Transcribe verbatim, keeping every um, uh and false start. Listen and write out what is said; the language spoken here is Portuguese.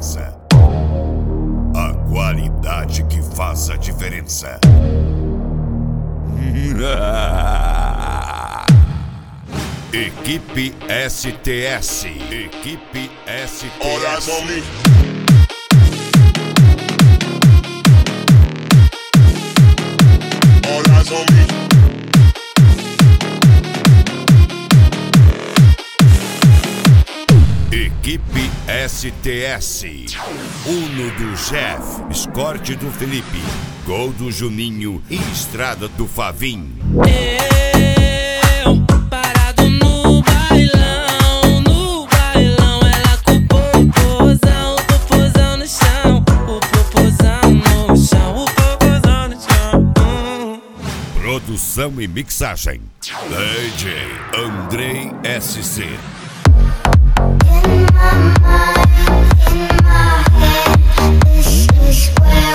diferença. A qualidade que faz a diferença. Equipe S T S. Equipe S T S. All eyes on me. All eyes on me. Equipe S T S. Uno do Jeff, escorte do Felipe, gol do Juninho e estrada do Favim. Eu, parado no bailão, no bailão, ela com o popozão, o popozão no chão, o popozão no chão, o popozão no chão. Hum. Produção e mixagem: D J Andrei S C. In my mind, in my head, this is where